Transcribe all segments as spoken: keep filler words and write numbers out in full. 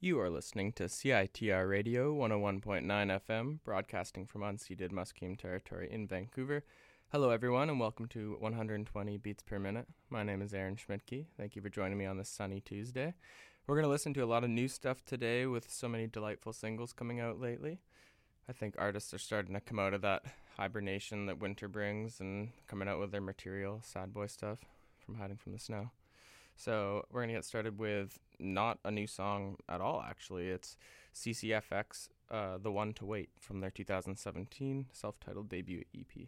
You are listening to C I T R Radio one oh one point nine F M, broadcasting from unceded Musqueam territory in Vancouver. Hello, everyone, and welcome to one hundred twenty Beats Per Minute. My name is Aaron Schmidtke. Thank you for joining me on this sunny Tuesday. We're going to listen to a lot of new stuff today with so many delightful singles coming out lately. I think artists are starting to come out of that hibernation that winter brings and coming out with their material, sad boy stuff, from hiding from the snow. So we're going to get started with not a new song at all, actually. It's C C F X, uh, The One to Wait, from their two thousand seventeen self-titled debut E P.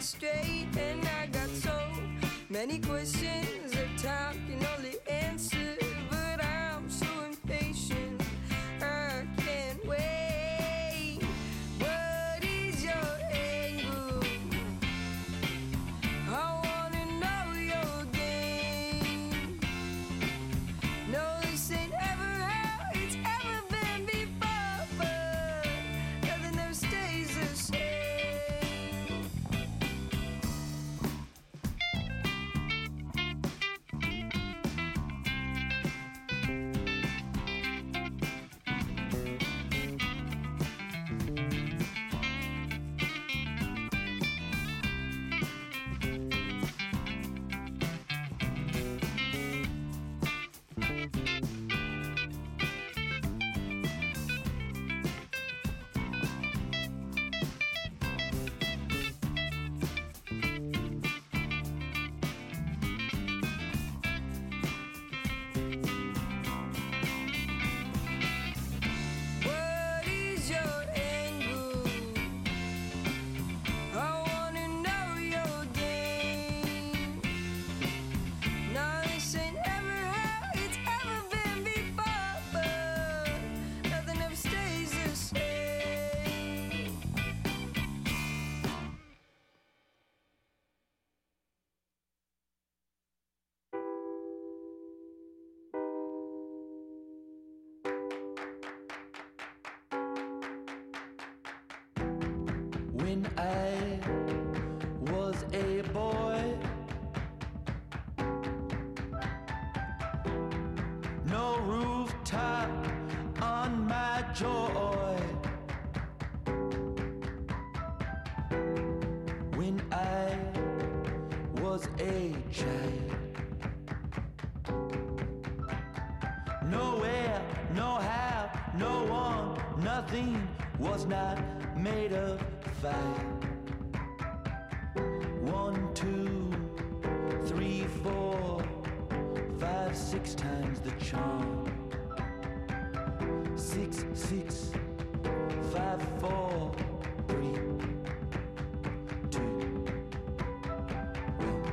straight, and I got so many questions that time can only answer. But I'm so impatient, I can't wait. What is your angle? I wanna know your game. No, this ain't ever how it's ever been before, but nothing ever stays the same. What is your angle? I wanna know your game. No, this ain't ever how it's ever been before, but nothing ever stays the same. When I was a boy, no rooftop on my joy. When I was a child, nowhere, no how, no one, nothing was not made of fire. One, two, three, four, five, six times the charm. Six, six, five, four, three, two, one.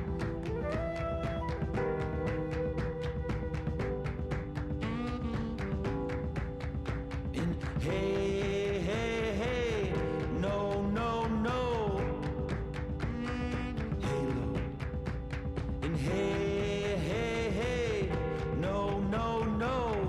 In hey, hey, hey, no, no, no. Halo. In hey, hey, hey, no, no, no.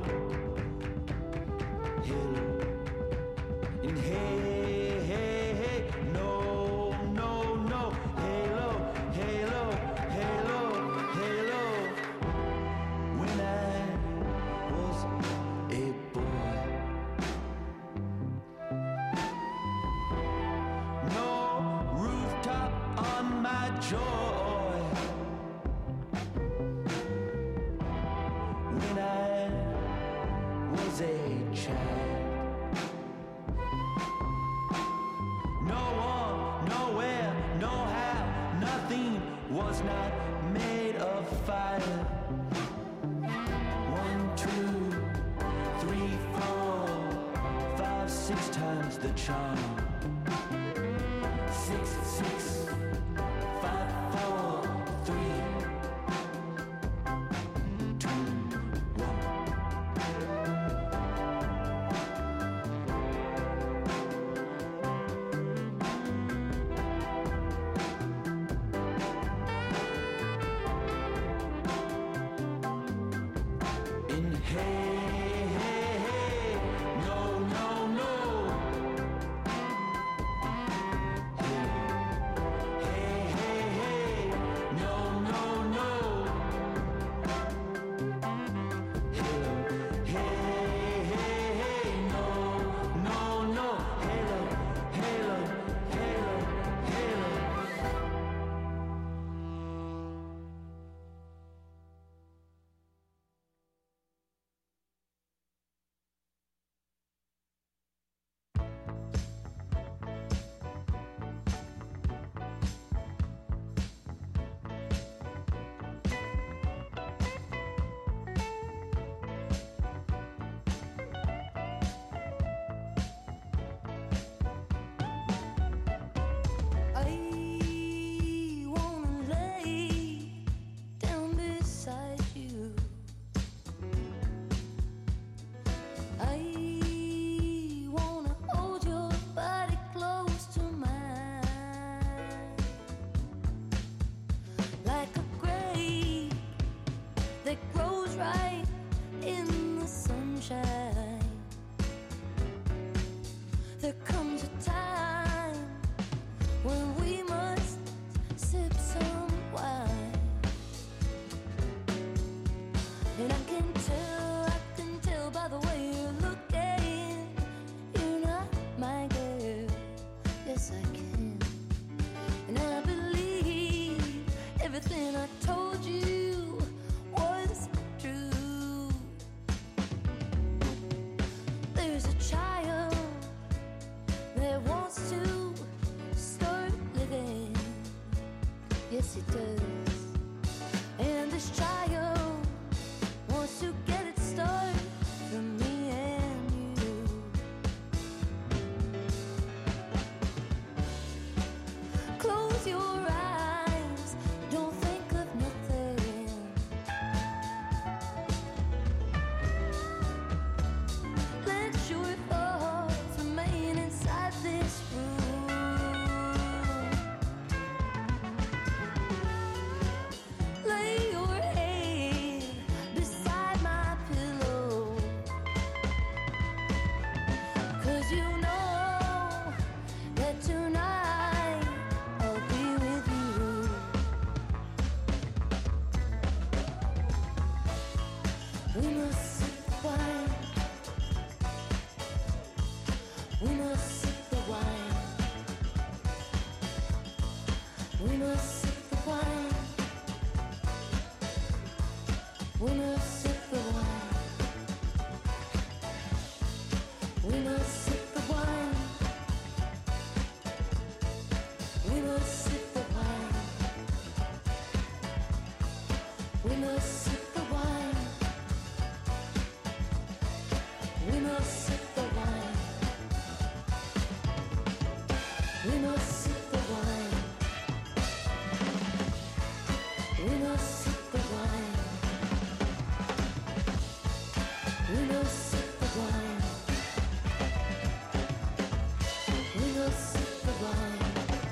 Halo. In hey, hey, hey, no, no, no. Halo, halo, halo, halo. When I was a boy, no rooftop on my joy. When I was a child, no one, nowhere, no how, nothing was not made of fire. One, two, three, four, five, six times the charm. Six, six, five, four, three, two, one. In hey, hey, hey, no, no, no. Yes, it does. And this child wants to get its start from me and you. Close your eyes, don't think of nothing. Let your thoughts remain inside this room. Lay your head beside my pillow, 'cause you know that tonight I'll be with you. We must sip the wine. We must sip the wine. We must sip the wine. We must sip the wine. We must sip the wine. We must sip the wine. We must sip the wine. We must sip the wine. We must sip the wine. We must sip the wine. We must sip the wine. We must sip the wine.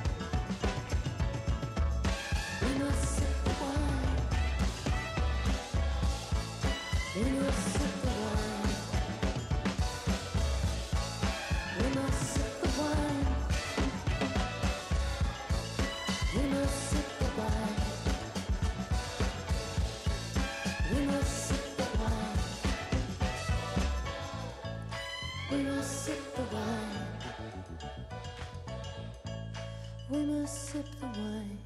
We must sip the wine. We must sip the wine. We must sip the wine. We must sip the wine. We must sip the wine. We must sip the wine. We must sip the wine.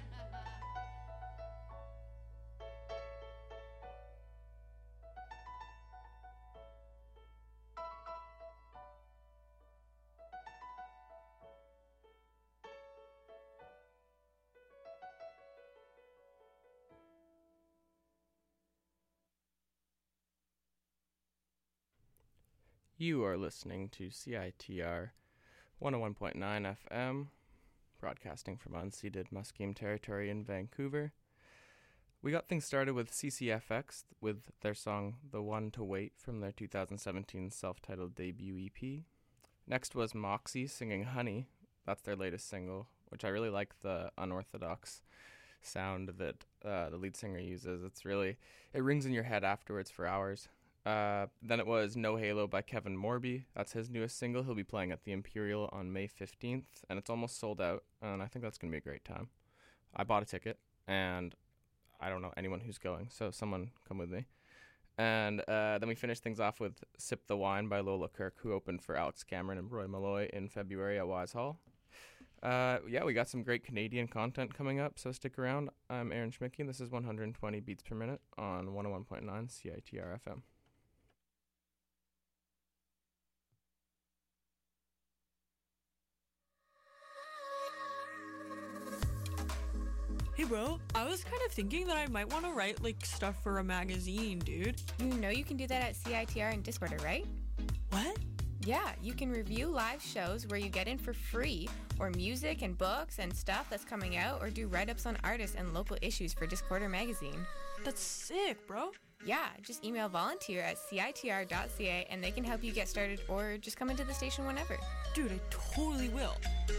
You are listening to C I T R one oh one point nine F M, broadcasting from unceded Musqueam territory in Vancouver. We got things started with C C F X with their song The One to Wait from their two thousand seventeen self-titled debut E P. Next was Moxie singing Honey. That's their latest single, which I really like the unorthodox sound that uh, the lead singer uses. It's really, it rings in your head afterwards for hours. Uh, then it was No Halo by Kevin Morby. That's his newest single. He'll be playing at the Imperial on May fifteenth, and it's almost sold out, and I think that's going to be a great time. I bought a ticket, and I don't know anyone who's going, so someone come with me. And uh, then we finished things off with Sip the Wine by Lola Kirk, who opened for Alex Cameron and Roy Malloy in February at Wise Hall. Uh, yeah, we got some great Canadian content coming up, so stick around. I'm Aaron Schmidtke, and this is one hundred twenty beats per minute on one oh one point nine C I T R F M. Hey bro, I was kind of thinking that I might want to write like stuff for a magazine, dude. You know you can do that at C I T R and Discorder, right? What? Yeah, you can review live shows where you get in for free, or music and books and stuff that's coming out, or do write-ups on artists and local issues for Discorder magazine. That's sick, bro. Yeah, just email volunteer at C I T R dot C A and they can help you get started, or just come into the station whenever. Dude, I totally will.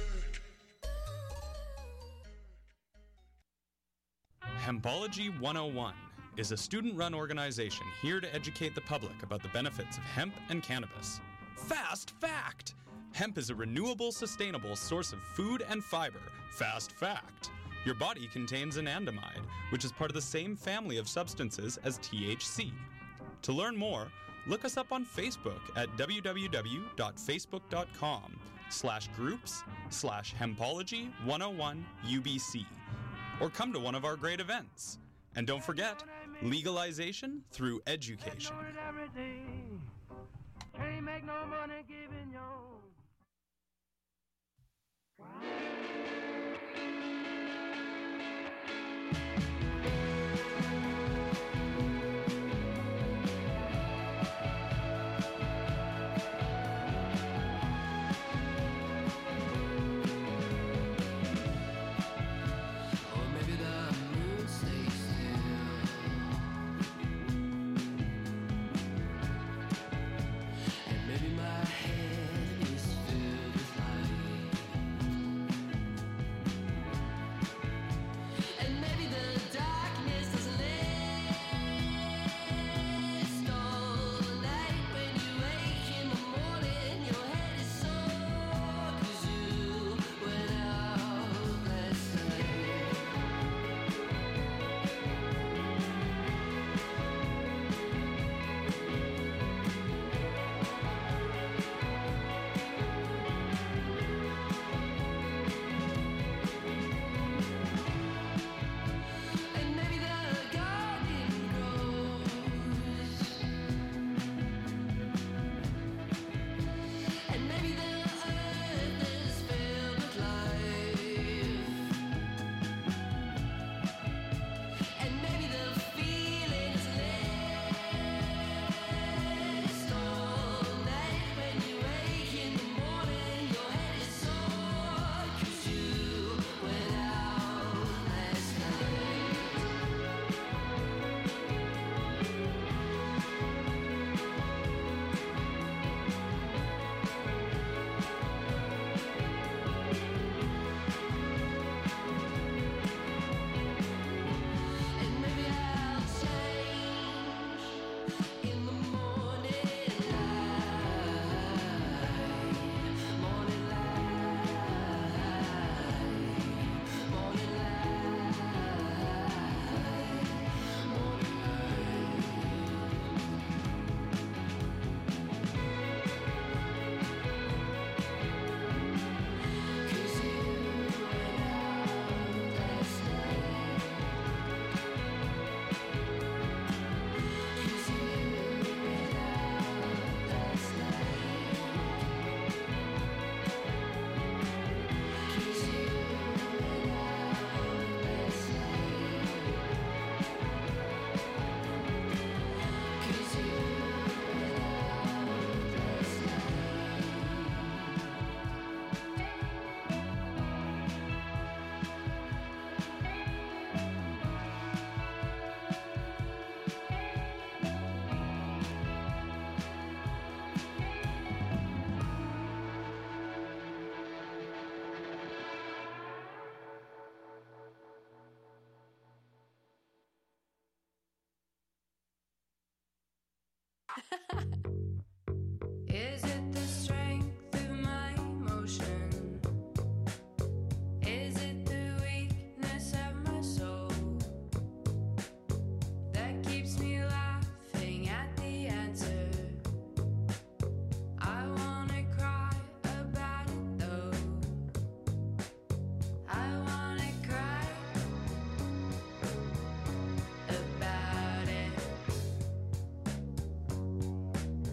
Hempology one oh one is a student-run organization here to educate the public about the benefits of hemp and cannabis. Fast fact! Hemp is a renewable, sustainable source of food and fiber. Fast fact! Your body contains anandamide, which is part of the same family of substances as T H C. To learn more, look us up on Facebook at w w w dot facebook dot com slash groups slash hempology one oh one U B C. Or come to one of our great events. And don't forget, legalization through education. Can't make no money giving you. Is it the strength of my emotion? Is it the weakness of my soul that keeps me laughing at the answer? I wanna cry about it though. I wanna cry about it.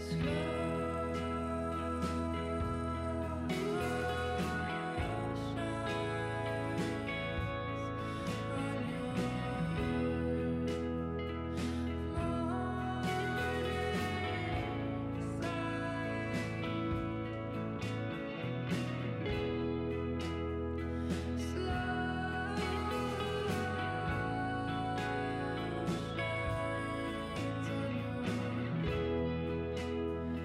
Slow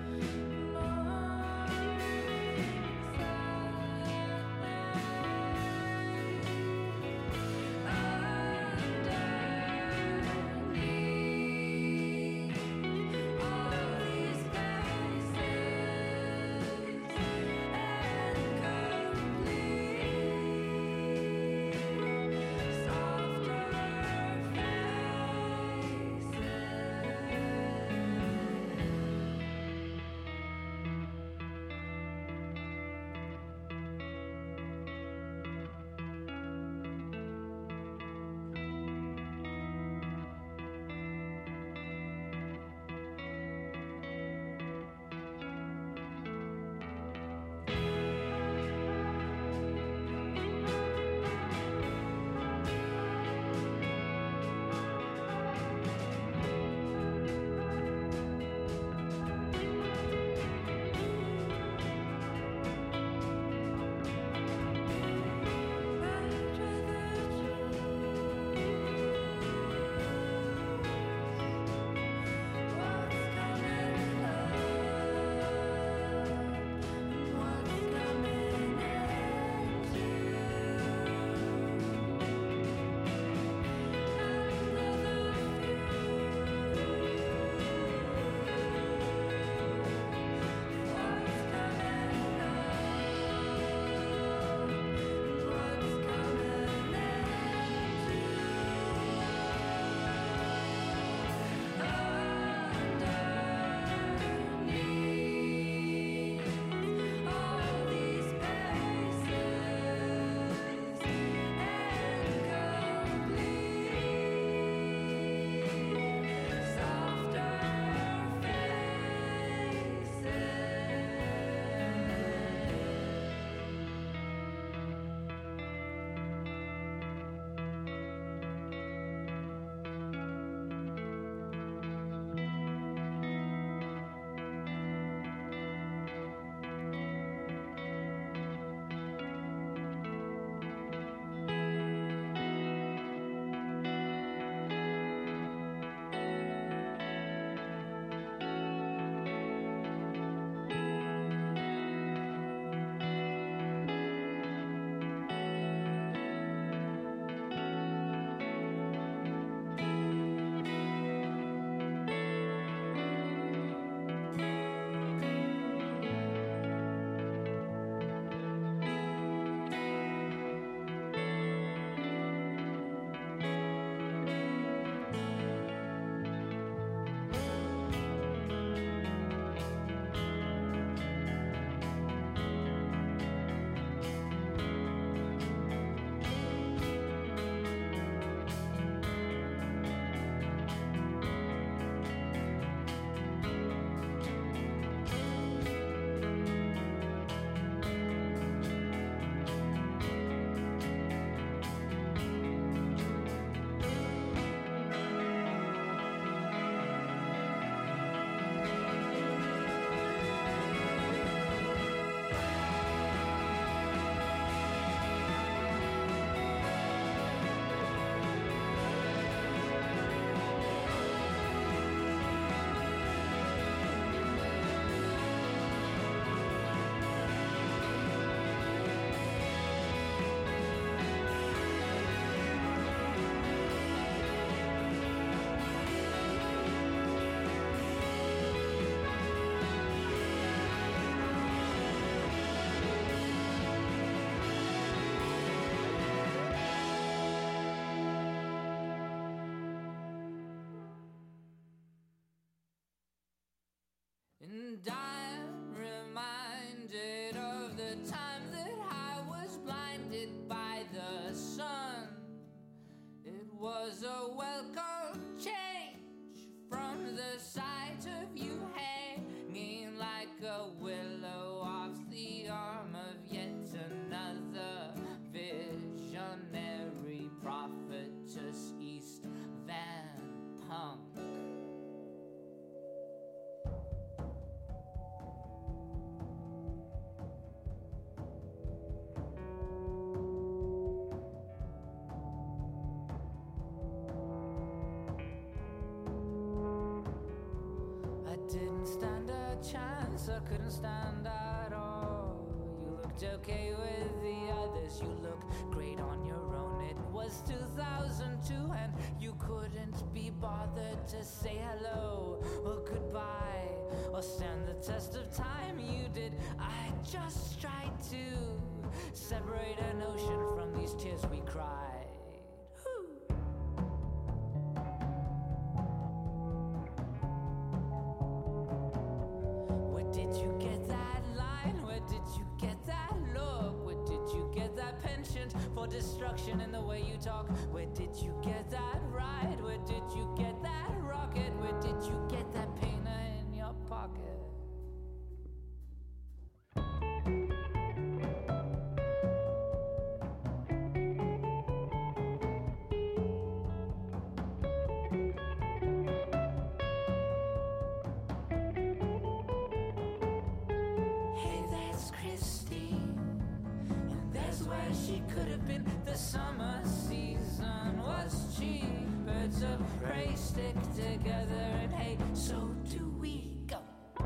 didn't stand a chance, I couldn't stand at all. You looked okay with the others, you look great on your own. It was two thousand two and you couldn't be bothered to say hello or goodbye or stand the test of time. You did, I just tried to separate an ocean from these tears we cried. Where did you get that line? Where did you get that look? Where did you get that penchant for destruction in the way you talk? Where did you get that ride? Where did you get that rocket? Where did you get that painter in your pocket? Hey, that's Christine, and there's where she could have been. The summer season was cheap. Birds of prey stick together, and hey, so do we. Go.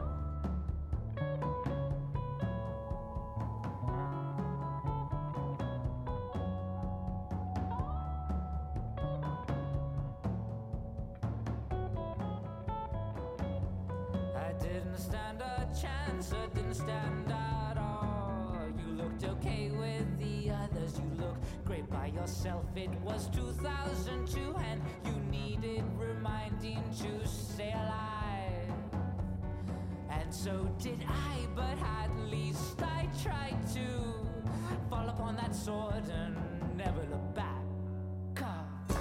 I didn't stand a chance, I didn't stand at all. You looked okay with the others, you looked great by yourself. It was two thousand two and you needed reminding to stay alive. And so did I, but at least I tried to fall upon that sword and never look back. God.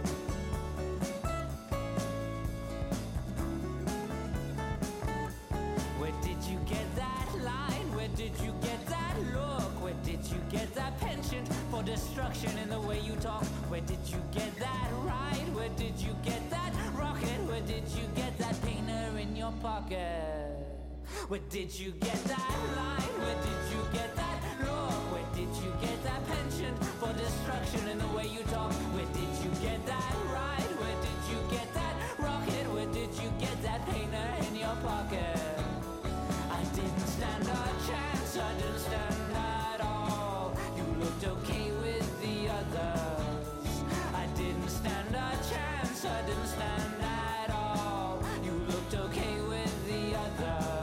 Where did you get that line? Where did you get that look? Where did you get that penchant for destruction in the way you talk? Where did you get that ride? Where did you get that rocket? Where did you get that painter in your pocket? Where did you get that line? Where did you get that look? Where did you get that penchant for destruction in the way you talk? Where did you get that ride? Where did you get that rocket? Where did you get that painter in your pocket? I didn't stand a chance, I didn't stand at all. You looked okay with the others. I didn't stand a chance, I didn't stand at all. You looked okay with the others.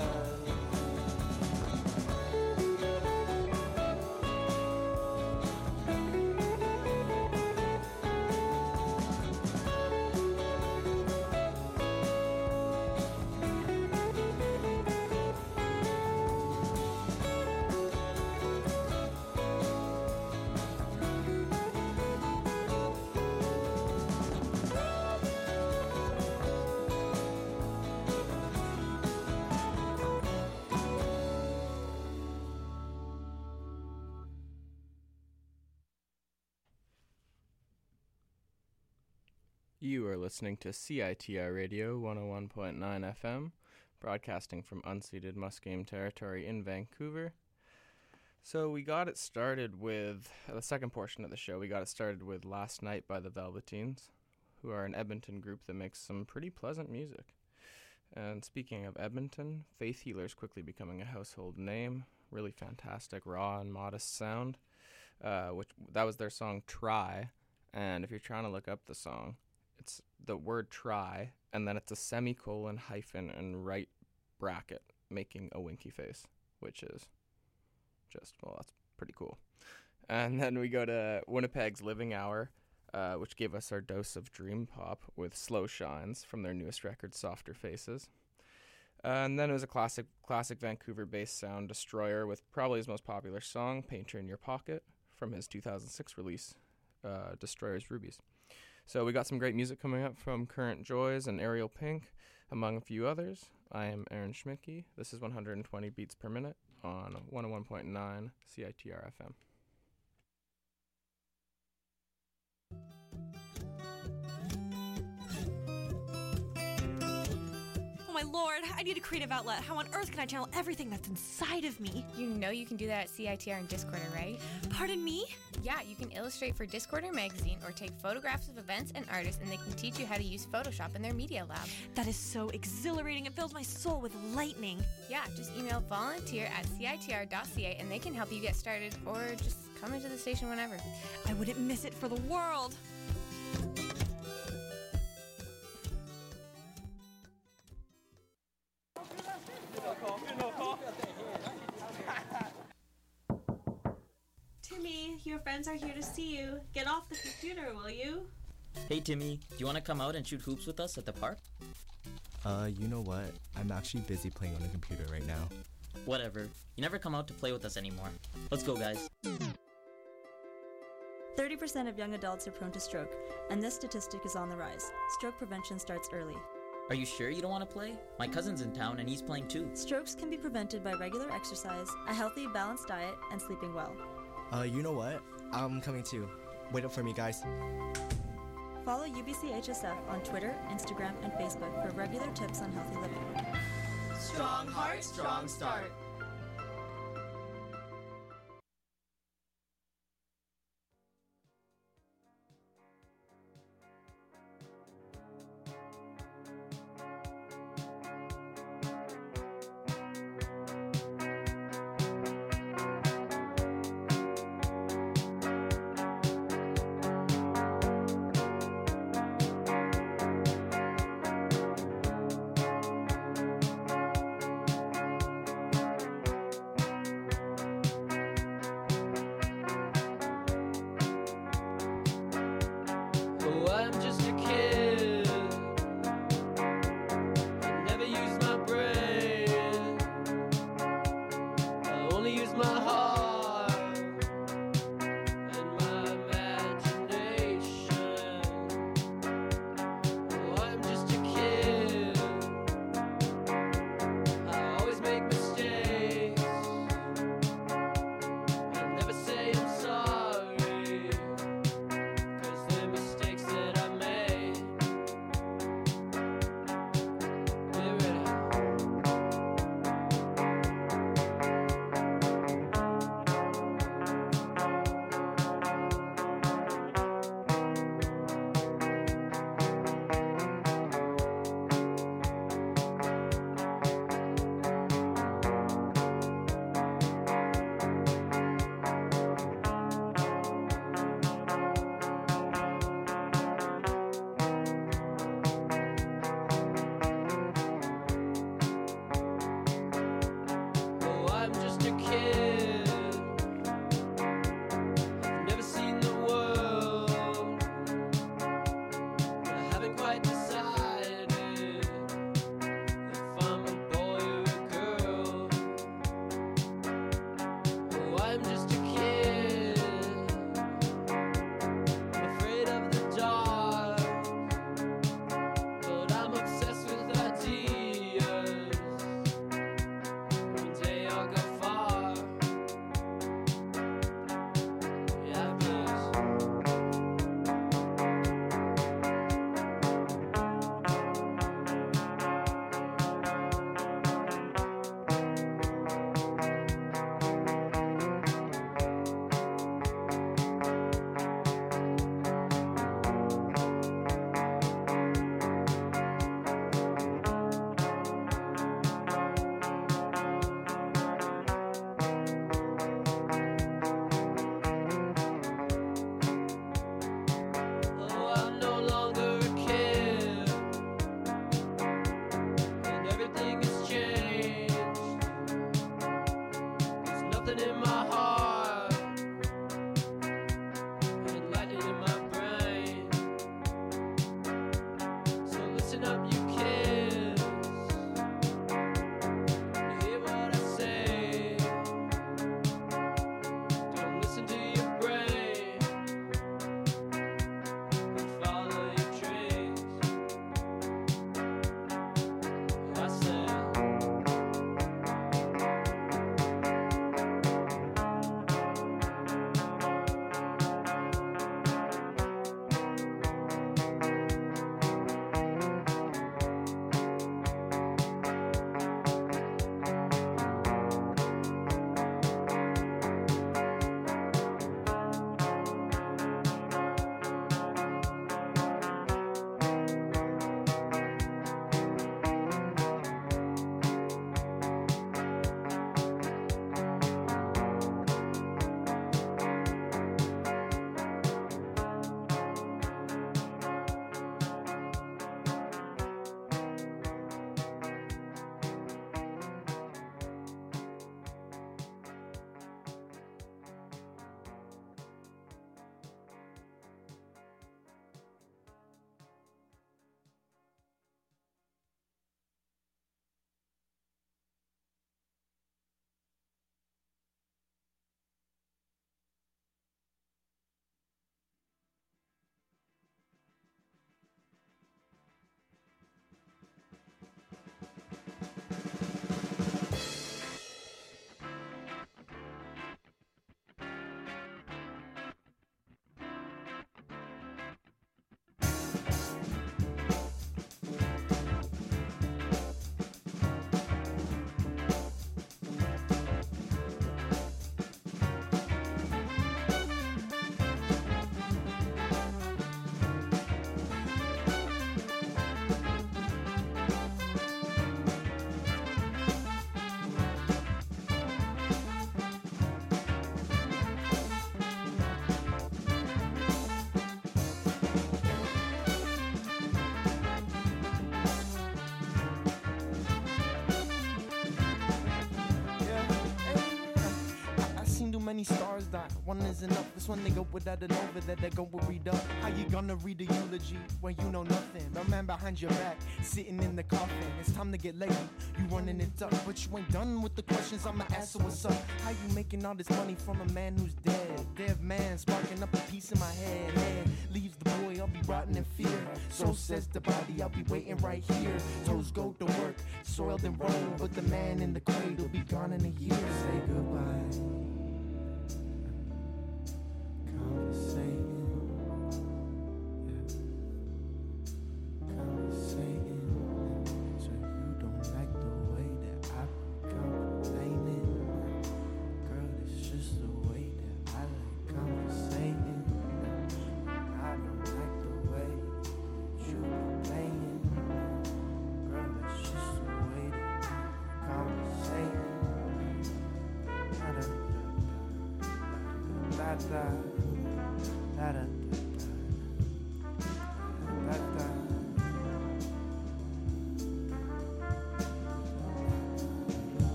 You are listening to C I T R Radio one oh one point nine F M, broadcasting from unceded Musqueam territory in Vancouver. So we got it started with, uh, the second portion of the show, we got it started with Last Night by the Velveteens, who are an Edmonton group that makes some pretty pleasant music. And speaking of Edmonton, Faith Healer's quickly becoming a household name, really fantastic, raw and modest sound, uh, which that was their song Try, and if you're trying to look up the song, it's the word try, and then it's a semicolon, hyphen, and right bracket, making a winky face, which is just, well, that's pretty cool. And then we go to Winnipeg's Living Hour, uh, which gave us our dose of dream pop with Slow Shines from their newest record, Softer Faces. Uh, and then it was a classic classic Vancouver-based sound, Destroyer, with probably his most popular song, Painter in Your Pocket, from his two thousand six release, uh, Destroyer's Rubies. So we got some great music coming up from Current Joys and Ariel Pink, among a few others. I am Aaron Schmidtke. This is one hundred twenty beats per minute on one oh one point nine C I T R F M. Oh my my lord, I need a creative outlet. How on earth can I channel everything that's inside of me? You know you can do that at C I T R and Discorder, right? Pardon me? Yeah, you can illustrate for Discorder magazine or take photographs of events and artists, and they can teach you how to use Photoshop in their media lab. That is so exhilarating. It fills my soul with lightning. Yeah, just email volunteer at C I T R dot C A and they can help you get started, or just come into the station whenever. I wouldn't miss it for the world. Timmy, your friends are here to see you. Get off the computer, will you? Hey Timmy, do you want to come out and shoot hoops with us at the park? Uh, you know what? I'm actually busy playing on the computer right now. Whatever. You never come out to play with us anymore. Let's go, guys. thirty percent of young adults are prone to stroke, and this statistic is on the rise. Stroke prevention starts early. Are you sure you don't want to play? My cousin's in town and he's playing too. Strokes can be prevented by regular exercise, a healthy, balanced diet, and sleeping well. Uh, you know what? I'm coming too. Wait up for me, guys. Follow U B C H S F on Twitter, Instagram, and Facebook for regular tips on healthy living. Strong heart, strong start. one is enough. This one nigga without an over that they gon' read up. How you gonna read a eulogy when you know nothing? A man behind your back, sitting in the coffin. It's time to get lazy, you running it up. But you ain't done with the questions, I'ma ask her what's up. How you making all this money from a man who's dead? Dead man sparking up a piece in my head. Head leaves the boy, I'll be rotting in fear. So says the body, I'll be waiting right here. Toes go to work, soiled and rolled, but the man in the cradle be gone in a year. Say goodbye. Conversating, yeah. Conversating. So you don't like the way that I be complaining. Girl, it's just the way that I like conversating. I don't like the way you be playing. Girl, it's just the way that I conversating. Da da da da da da da da da.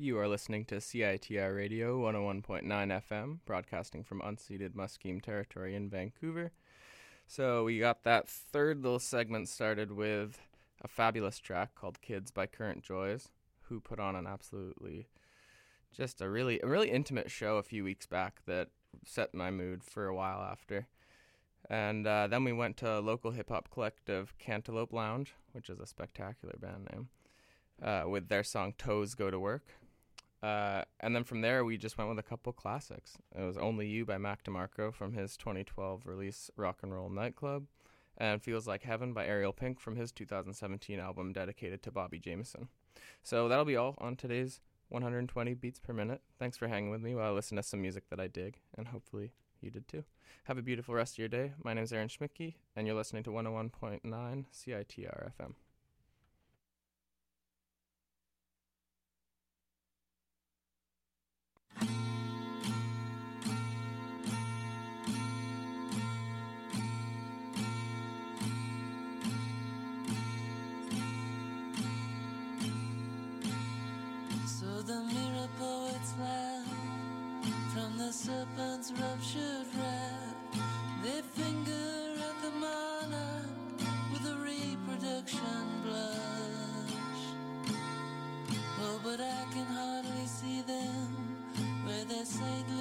You are listening to C I T R Radio one oh one point nine F M, broadcasting from unceded Musqueam territory in Vancouver. So we got that third little segment started with a fabulous track called Kids by Current Joys, who put on an absolutely, just a really, a really intimate show a few weeks back that set my mood for a while after. And uh, then we went to local hip-hop collective Cantaloupe Lounge, which is a spectacular band name, uh, with their song Toes Go to Work. Uh, and then from there, we just went with a couple classics. It was Only You by Mac DeMarco from his twenty twelve release Rock and Roll Nightclub, and Feels Like Heaven by Ariel Pink from his two thousand seventeen album dedicated to Bobby Jameson. So that'll be all on today's one hundred twenty Beats Per Minute. Thanks for hanging with me while I listen to some music that I dig, and hopefully you did too. Have a beautiful rest of your day. My name's Aaron Schmidtke, and you're listening to one oh one point nine C I T R F M. So the mirror poets laugh from the serpent's ruptured wrath. They finger at the monarch with a reproduction blush. Oh, but I can hardly see them where their saintly